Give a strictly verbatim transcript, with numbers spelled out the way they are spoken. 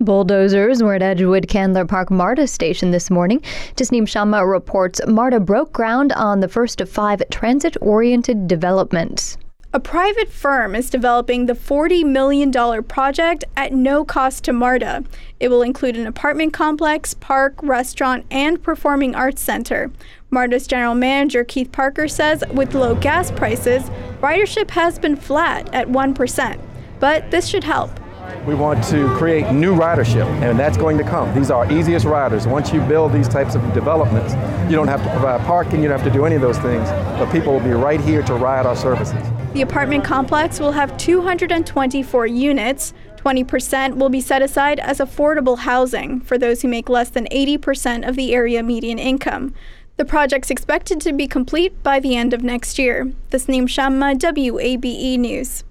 Bulldozers were at Edgewood Candler Park MARTA station this morning. Tasneem Shamma reports MARTA broke ground on the first of five transit-oriented developments. A private firm is developing the forty million dollars project at no cost to MARTA. It will include an apartment complex, park, restaurant, and performing arts center. MARTA's general manager Keith Parker says with low gas prices, ridership has been flat at one percent. But this should help. We want to create new ridership, and that's going to come. These are our easiest riders. Once you build these types of developments, you don't have to provide parking, you don't have to do any of those things, but people will be right here to ride our services. The apartment complex will have two hundred twenty-four units. twenty percent will be set aside as affordable housing for those who make less than eighty percent of the area median income. The project's expected to be complete by the end of next year. Tasneem Shamma, W A B E News.